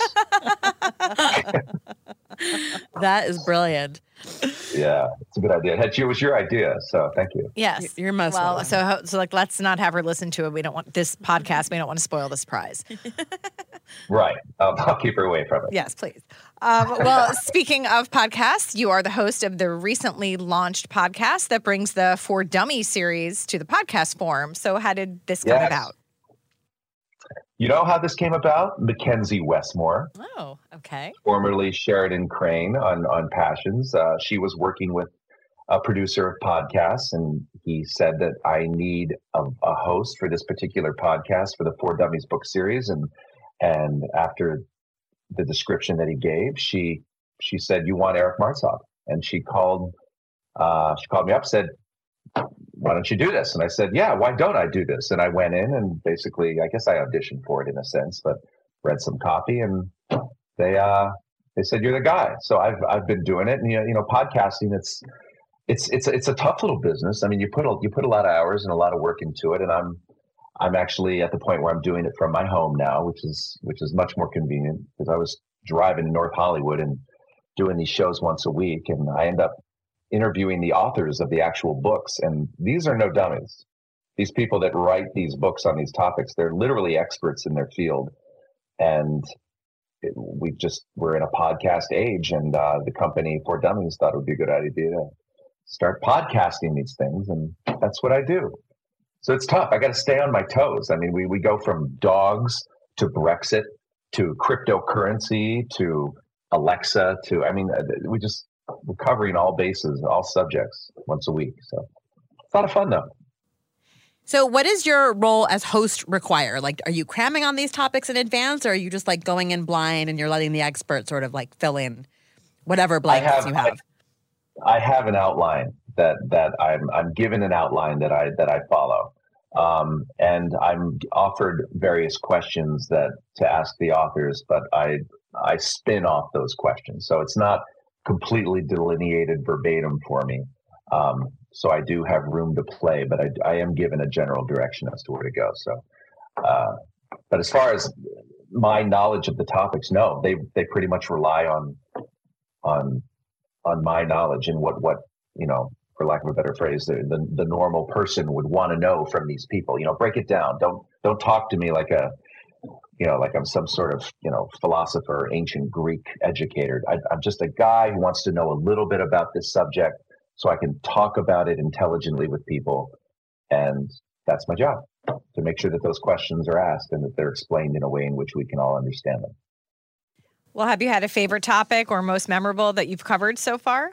That is brilliant. Yeah, it's a good idea. It was your idea, so thank you. Yes, you're most well. welcome. So, so like, let's not have her listen to it. We don't want this podcast. We don't want to spoil the surprise. Right. Um, I'll keep her away from it. Yes, please. Um, well, speaking of podcasts, you are the host of the recently launched podcast that brings the For Dummies series to the podcast form. So, how did this come yes. about? You know how this came about? Mackenzie Westmore. Oh, okay. Formerly Sheridan Crane on, on Passions. Uh, she was working with a producer of podcasts, and he said that I need a, a host for this particular podcast for the For Dummies book series. And and after the description that he gave, she she said, "You want Eric Martsolf?" And she called uh, she called me up, said, "Why don't you do this?" And I said, "Yeah, why don't I do this?" And I went in and basically, I guess I auditioned for it in a sense, but read some copy, and they uh, they said, "You're the guy." So I've I've been doing it, and you know, you know, podcasting, it's it's it's it's a tough little business. I mean, you put a, you put a lot of hours and a lot of work into it, and I'm I'm actually at the point where I'm doing it from my home now, which is which is much more convenient, because I was driving to North Hollywood and doing these shows once a week, and I end up interviewing the authors of the actual books. And these are no dummies. These people that write these books on these topics, they're literally experts in their field. And it, we just, we're in a podcast age, and uh, the company For Dummies thought it would be a good idea to start podcasting these things. And that's what I do. So it's tough. I got to stay on my toes. I mean, we, we go from dogs to Brexit to cryptocurrency to Alexa to, I mean, we just, we're covering all bases, all subjects once a week. So it's a lot of fun though. So what does your role as host require? Like, are you cramming on these topics in advance, or are you just like going in blind and you're letting the expert sort of like fill in whatever blanks have, you have? I, I have an outline that, that I'm, I'm given an outline that I, that I follow. Um, and I'm offered various questions that to ask the authors, but I, I spin off those questions. So it's not completely delineated verbatim for me. Um, so I do have room to play, but I, I am given a general direction as to where to go. So, uh, but as far as my knowledge of the topics, no, they, they pretty much rely on, on, on my knowledge and what, what, you know, for lack of a better phrase, the, the, the normal person would want to know from these people. You know, break it down. Don't, don't talk to me like a, you know, like I'm some sort of, you know, philosopher, ancient Greek educator. I, I'm just a guy who wants to know a little bit about this subject so I can talk about it intelligently with people. And that's my job, to make sure that those questions are asked and that they're explained in a way in which we can all understand them. Well, have you had a favorite topic or most memorable that you've covered so far?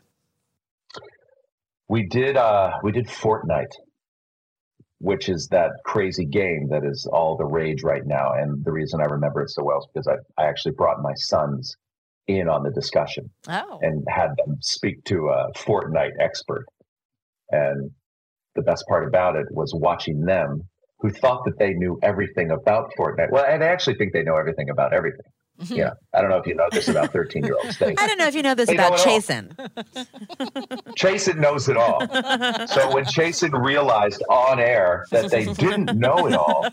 We did, uh, we did Fortnite, which is that crazy game that is all the rage right now. And the reason I remember it so well is because I, I actually brought my sons in on the discussion oh. and had them speak to a Fortnite expert. And the best part about it was watching them, who thought that they knew everything about Fortnite. Well, and they actually think they know everything about everything. Mm-hmm. Yeah, I don't know if you know this about thirteen-year-olds. They, I don't know if you know this about Chasen. Chasen knows it all. So when Chasen realized on air that they didn't know it all,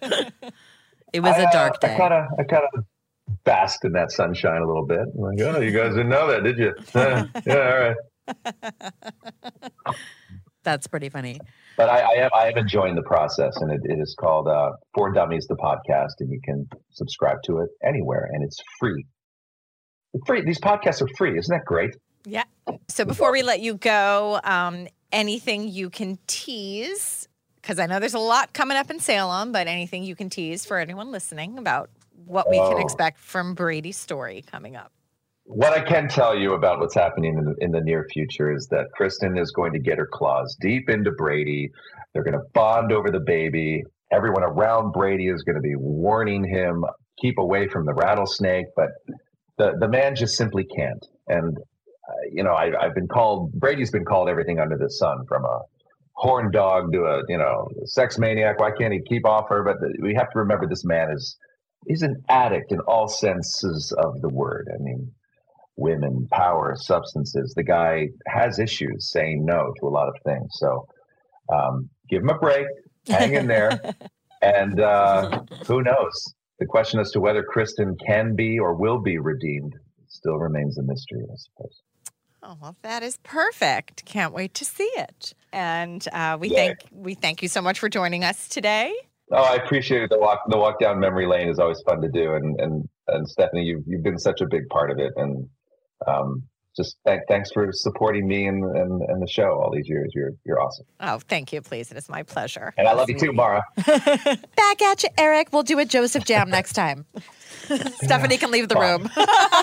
it was I, a dark uh, day. I kind of, I kind of basked in that sunshine a little bit. I'm like, oh, you guys didn't know that, did you? Uh, yeah, all right. That's pretty funny. But I, I am I am enjoying the process, and it, it is called uh, For Dummies, the podcast, and you can subscribe to it anywhere, and it's free. It's free. These podcasts are free. Isn't that great? Yeah. So before we let you go, um, anything you can tease, because I know there's a lot coming up in Salem, but anything you can tease for anyone listening about what we oh. can expect from Brady's story coming up. What I can tell you about what's happening in the, in the near future is that Kristen is going to get her claws deep into Brady. They're going to bond over the baby. Everyone around Brady is going to be warning him, keep away from the rattlesnake. But the, the man just simply can't. And, uh, you know, I, I've been called, Brady's been called everything under the sun, from a horn dog to a, you know, sex maniac. Why can't he keep off her? But we have to remember this man is, he's an addict in all senses of the word. I mean, women, power, substances. The guy has issues saying no to a lot of things. So um, give him a break, hang in there, and uh, who knows? The question as to whether Kristen can be or will be redeemed still remains a mystery, I suppose. Oh, well, that is perfect. Can't wait to see it. And uh, we yeah. thank we thank you so much for joining us today. Oh, I appreciate it. The walk the walk down memory lane is always fun to do, and and and Stephanie, you've you've been such a big part of it, and um, just th- thanks for supporting me and, and and the show all these years. You're you're awesome. Oh, thank you, please. It is my pleasure. And I love you too, Mara. Back at you, Eric. We'll do a Joseph Jam next time. Stephanie can leave the Fine. room.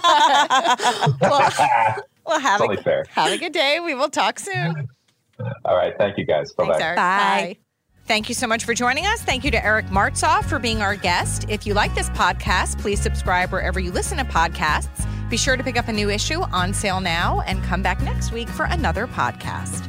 well, well, have It's only a, fair. have a good day. We will talk soon. All right. Thank you, guys. Bye-bye. Thanks, Eric. Bye. Bye. Thank you so much for joining us. Thank you to Eric Martzoff for being our guest. If you like this podcast, please subscribe wherever you listen to podcasts. Be sure to pick up a new issue on sale now and come back next week for another podcast.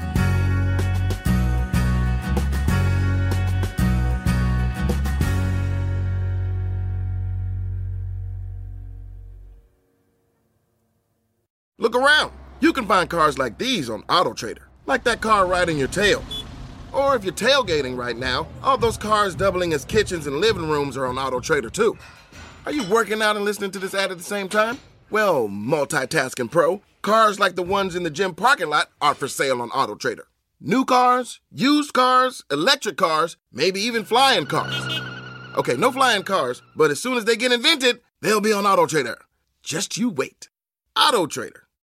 Look around. You can find cars like these on AutoTrader, like that car riding your tail. Or if you're tailgating right now, all those cars doubling as kitchens and living rooms are on AutoTrader too. Are you working out and listening to this ad at the same time? Well, multitasking pro, cars like the ones in the gym parking lot are for sale on AutoTrader. New cars, used cars, electric cars, maybe even flying cars. Okay, no flying cars, but as soon as they get invented, they'll be on AutoTrader. Just you wait. AutoTrader.